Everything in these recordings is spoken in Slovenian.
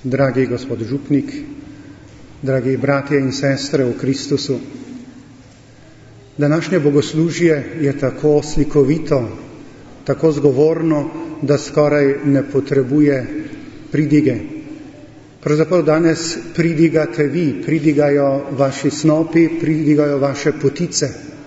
Dragi gospod župnik, dragi bratje in sestre v Kristusu, današnje bogoslužje je tako slikovito, tako zgovorno, da skoraj ne potrebuje pridige. Pravzaprav danes pridigate vi, pridigajo vaši snopi, pridigajo vaše potice.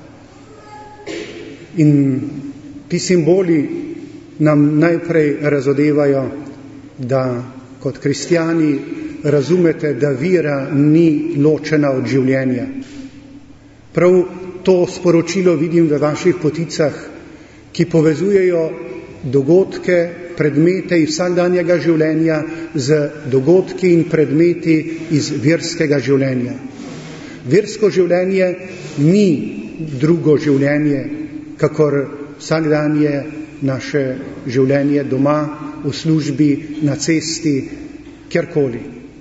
In ti simboli nam najprej razodevajo, da kot kristjani razumete, da vera ni ločena od življenja. Prav to sporočilo vidim v vaših poticah, ki povezujejo dogodke, predmete iz vsakdanjega življenja z dogodki in predmeti iz verskega življenja. Versko življenje ni drugo življenje, kakor vsakdanje naše življenje doma, v službi, na cesti, kjerkoli.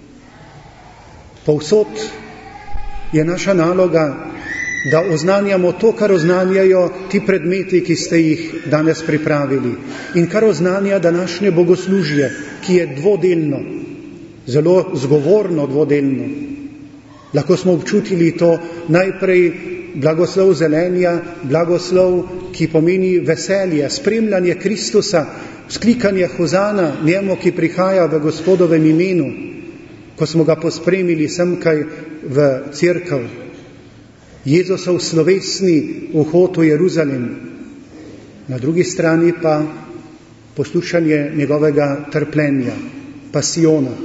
Povsod je naša naloga, da oznanjamo to, kar oznanjajo ti predmeti, ki ste jih danes pripravili in kar oznanja današnje bogoslužje, ki je dvodelno, zelo zgovorno dvodelno. Lahko smo občutili to najprej blagoslov zelenja, blagoslov, ki pomeni veselje, spremljanje Kristusa, vzklikanje hozana njemu, ki prihaja v Gospodovem imenu, ko smo ga pospremili semkaj v cerkev. Jezusov slovesni vhod v Jeruzalem, na drugi strani pa poslušanje njegovega trpljenja, pasiona.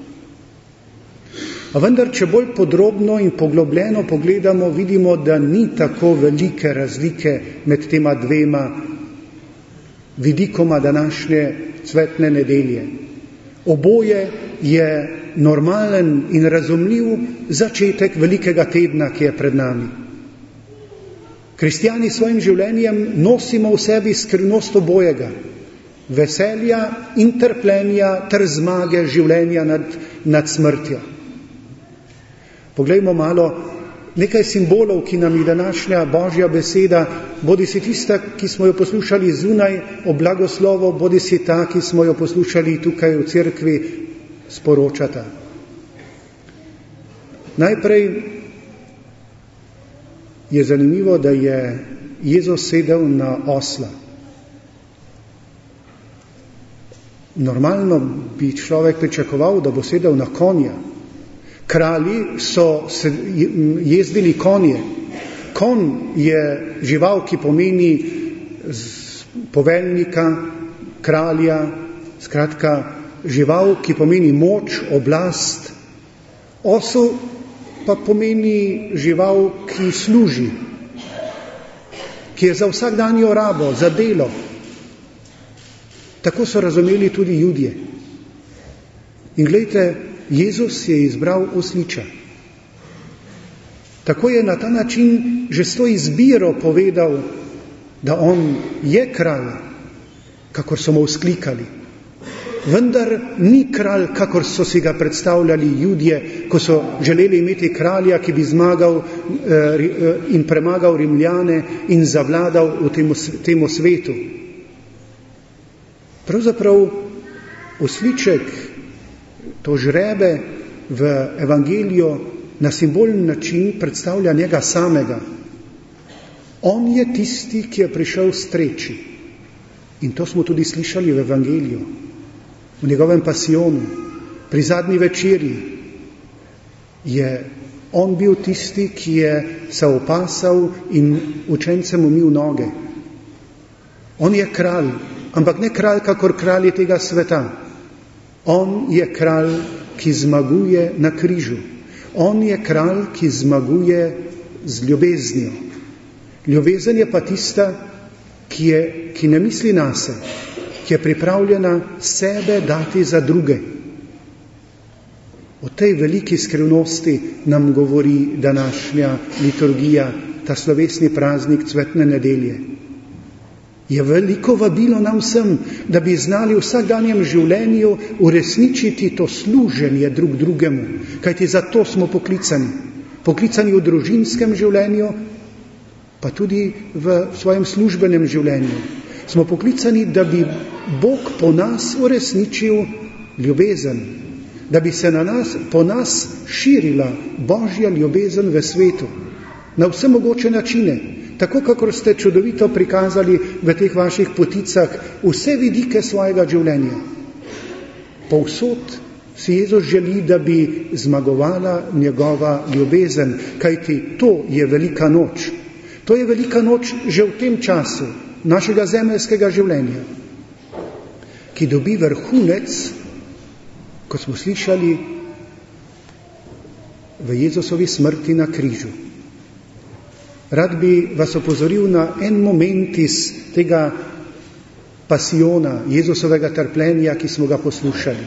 A vendar, če bolj podrobno in poglobljeno pogledamo, vidimo, da ni tako velike razlike med tema dvema vidikoma današnje cvetne nedelje. Oboje je normalen in razumljiv začetek velikega tedna, ki je pred nami. Kristjani s svojim življenjem nosimo v sebi skrivnost obojega, veselja in trpljenja ter zmage življenja nad smrtjo. Poglejmo malo nekaj simbolov, ki nam je današnja Božja beseda, bodi si tista, ki smo jo poslušali zunaj o blagoslovu, bodi si ta, ki smo jo poslušali tukaj v cerkvi, sporočata. Najprej je zanimivo, da je Jezus sedel na osla. Normalno bi človek pričakoval, da bo sedel na konja. Kralji so jezdili konje. Konj je žival, ki pomeni poveljnika, kralja, skratka žival, ki pomeni moč, oblast. Osel pa pomeni žival, ki služi, ki je za vsakdanjo rabo, za delo. Tako so razumeli tudi Judje. In glejte, Jezus je izbral osliča. Tako je na ta način že s to izbiro povedal, da on je kralj, kakor so mu vzklikali. Vendar ni kralj, kakor so si ga predstavljali Judje, ko so želeli imeti kralja, ki bi zmagal in premagal Rimljane in zavladal v temu svetu. Pravzaprav osliček, to žrebe v evangeliju na simbolen način predstavlja njega samega. On je tisti, ki je prišel streči. In to smo tudi slišali v evangeliju, v njegovem pasionu. Pri zadnji večerji je on bil tisti, ki je se opasal in učencem umil noge. On je kralj, ampak ne kralj, kakor kralji tega sveta. On je kralj, ki zmaguje na križu. On je kralj, ki zmaguje z ljubeznijo. Ljubezen je pa tista, ki ne misli nase, ki je pripravljena sebe dati za druge. O tej veliki skrivnosti nam govori današnja liturgija, ta slovesni praznik cvetne nedelje. Je veliko vabilo nam vsem, da bi znali v vsakdanjem življenju uresničiti to služenje drug drugemu, kajti za to smo poklicani. Poklicani v družinskem življenju, pa tudi v svojem službenem življenju. Smo poklicani, da bi Bog po nas uresničil ljubezen, da bi se po nas širila Božja ljubezen v svetu na vse mogoče načine, tako kakor ste čudovito prikazali v teh vaših poticah vse vidike svojega življenja. Povsod si Jezus želi, da bi zmagovala njegova ljubezen, kajti to je velika noč. To je velika noč že v tem času našega zemeljskega življenja, ki dobi vrhunec, kot smo slišali, v Jezusovi smrti na križu. Rad bi vas opozoril na en moment iz tega pasijona, Jezusovega trpljenja, ki smo ga poslušali.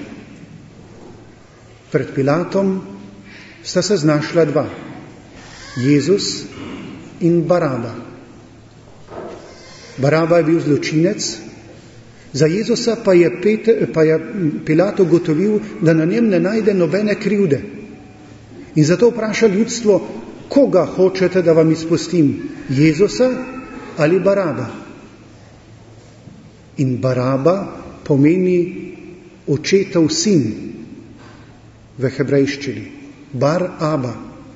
Pred Pilatom sta se znašla dva, Jezus in Baraba. Baraba je bil zločinec, za Jezusa pa je Pilat ugotovil, da na njem ne najde nobene krivde. In zato vpraša ljudstvo, koga hočete, da vam izpustim, Jezusa ali Baraba? In Baraba pomeni očetov sin v hebrejščini, Bar-Aba.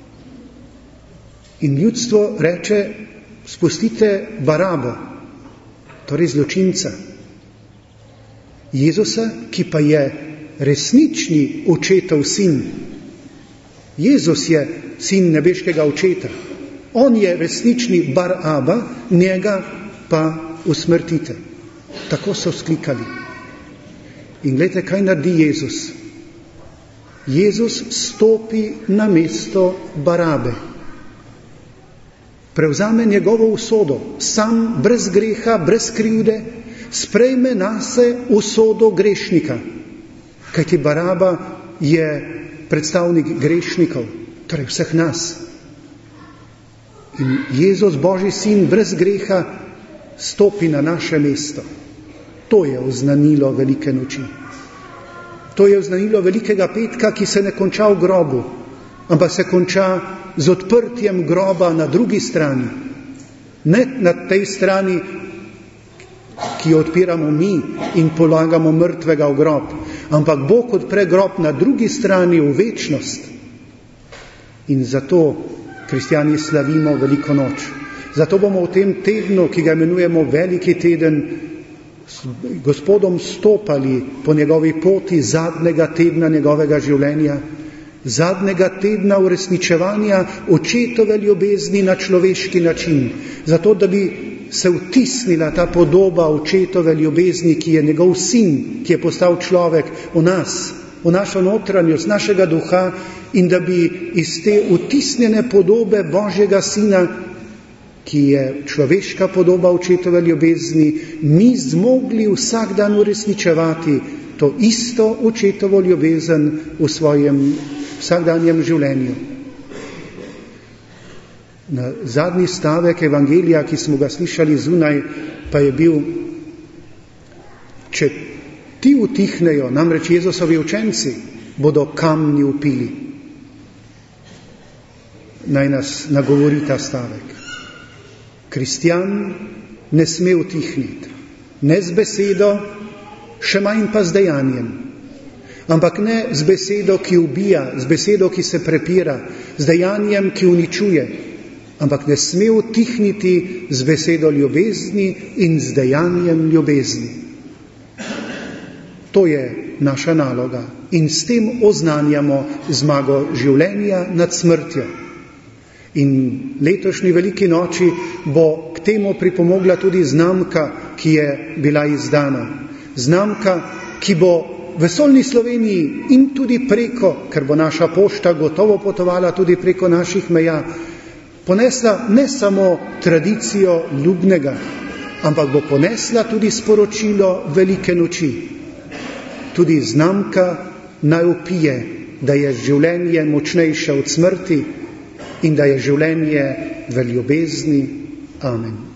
In ljudstvo reče, spustite Barabo, torej zločinca. Jezusa, ki pa je resnični očetov sin. Jezus je sin nebeškega očeta. On je resnični Bar-Aba, njega pa usmrtite. Tako so sklikali. In gledajte, kaj naredi Jezus. Jezus stopi na mesto Barabe. Prevzame njegovo usodo, sam, brez greha, brez krivde, sprejme nase usodo grešnika. Kajti Baraba je predstavnik grešnikov, torej vseh nas. In Jezus, Božji sin, brez greha, stopi na naše mesto. To je oznanilo velike noči. To je oznanilo velikega petka, ki se ne konča v grobu, ampak se konča z odprtjem groba na drugi strani. Ne na tej strani, ki jo odpiramo mi in polagamo mrtvega v grob, ampak Bog odpre grob na drugi strani v večnost. In zato kristjani slavimo veliko noč. Zato bomo v tem tednu, ki ga imenujemo veliki teden, s Gospodom stopali po njegovi poti zadnjega tedna njegovega življenja, zadnjega tedna uresničevanja očetove ljubezni na človeški način, zato da bi se vtisnila ta podoba očetove ljubezni, ki je njegov sin, ki je postal človek v nas, v našo notranjost, našega duha, in da bi iz te vtisnjene podobe Božjega sina, ki je človeška podoba očetove ljubezni, mi zmogli vsak dan uresničevati to isto očetovo ljubezen v svojem vsakdanjem življenju. Na zadnji stavek evangelija, ki smo ga slišali zunaj, pa je bil, če ti utihnejo, namreč Jezusovi učenci, bodo kamni vpili. Naj nas nagovori ta stavek. Kristjan ne sme utihniti, ne z besedo, še manj pa z dejanjem. Ampak ne z besedo, ki ubija, z besedo, ki se prepira, z dejanjem, ki uničuje, ampak ne sme utihniti z besedo ljubezni in z dejanjem ljubezni. To je naša naloga in s tem oznanjamo zmago življenja nad smrtjo. In letošnji veliki noči bo k temu pripomogla tudi znamka, ki je bila izdana. Znamka, ki bo v vesoljni Sloveniji in tudi preko, ker bo naša pošta gotovo potovala tudi preko naših meja, ponesla ne samo tradicijo ljubnega, ampak bo ponesla tudi sporočilo velike noči. Tudi znamka naj vpije, da je življenje močnejše od smrti in da je življenje v ljubezni. Amen.